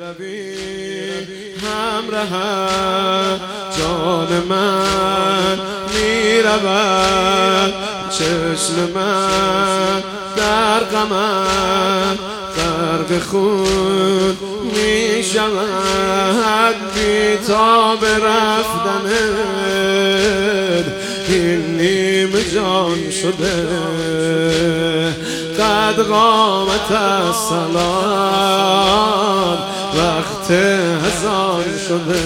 میروی همراه جان من میرود چشم من در غمت غرق خون میشود بی تاب رفتنت این نیم جان شده قد قامت الصلات وقت اذان شده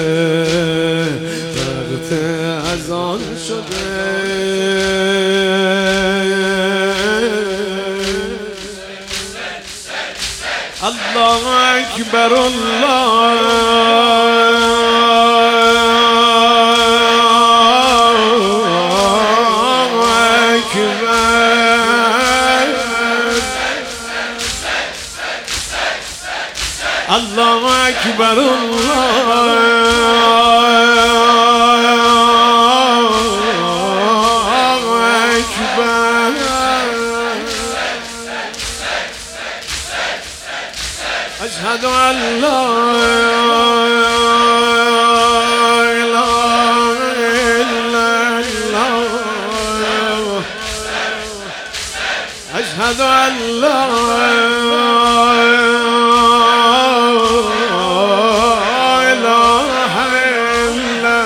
وقت اذان شده الله اکبر الله اکبر أشهد أن لا إله إلا الله أشهد أن لا إله إلا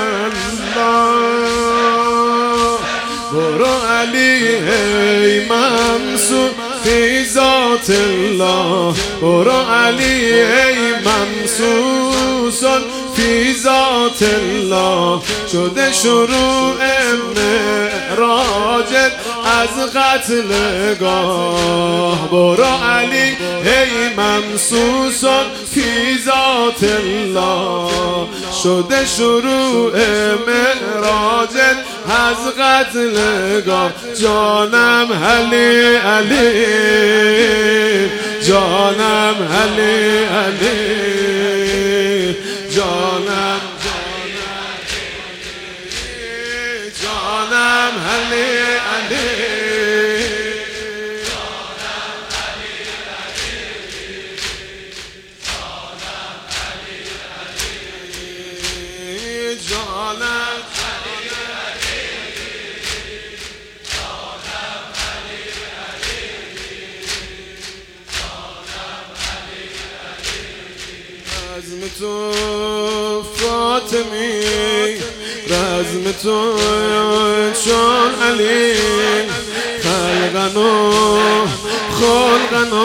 الله برو عليه منصور في ذات الله برو علی ای ممسوس فی ذات الله شده شروع معراجت از قتلگاه برو علی ای ممسوس فی ذات الله شده شروع معراجت از قتلگاه جانم علی علی جانم علی علی جانم جانم علی علی رزم تو فاطمی رزم تو چون علی خلقنو خلقنو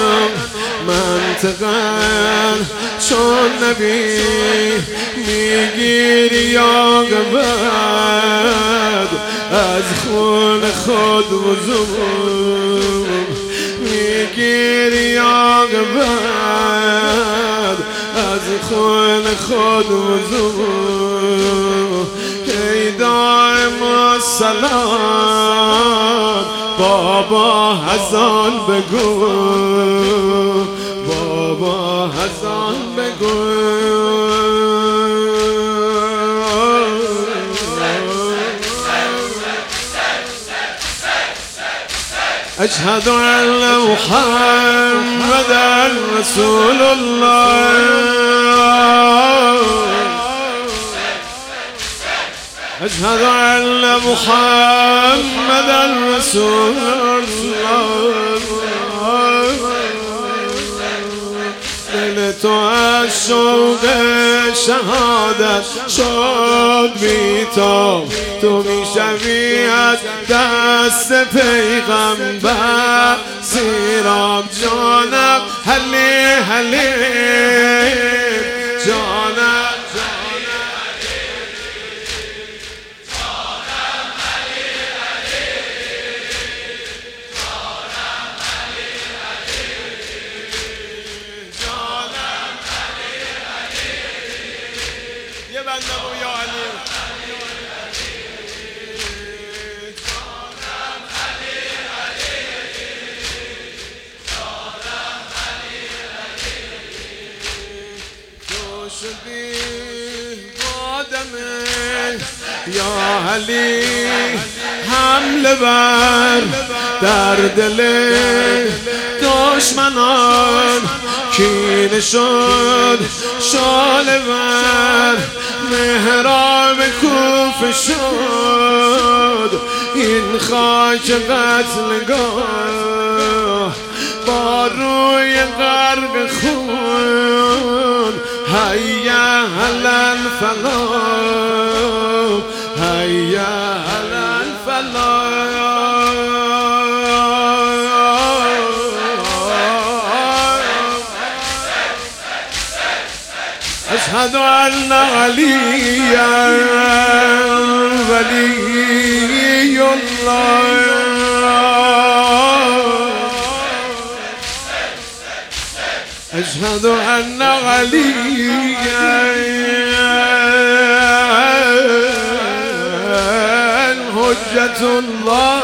منطقن چون نبی میگیری یا گبد از خون خود وضو میگیری یا گبد از خون خود وضو ای دائم السلام بابا حسن بگو بابا حسن بگو أشهد أن محمدا رسول الله أشهد أن محمدا رسول الله دل تو از شوق شهادت شد بی تو میشوی از دست پیغمبر سیراب جانم حلی حلی جانم شدی بادمه یا علی حمله بر در دل دشمنان کینه شد شعله ور محراب کوفه شد این خاک قتلگاه با روی غرق خون هیا علی الفلاح هیا علی الفلاح أشهد أن عليا ولي الله أشهد أن عليا حجة الله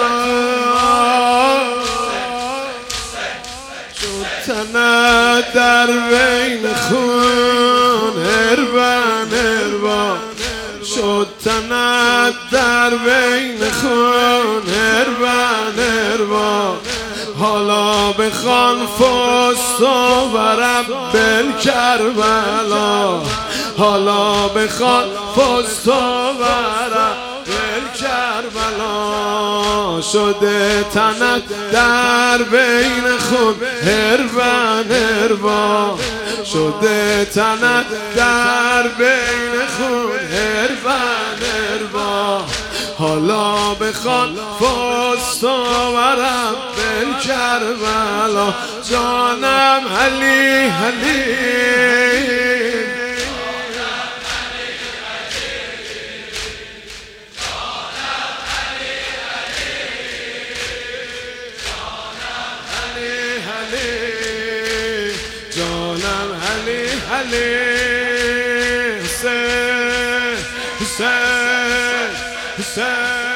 شدتنا در بین خون هربا شدتنا در بین خون هربا حالا بخوان فست و رب کربلا حالا بخوان فست و رب کربلا شده تنت در بین خون هربا شده تنت در بین خون هربا حالا بخوان فست و رب کربلا جانم علی علی جانم علی علی حسین حسین حسین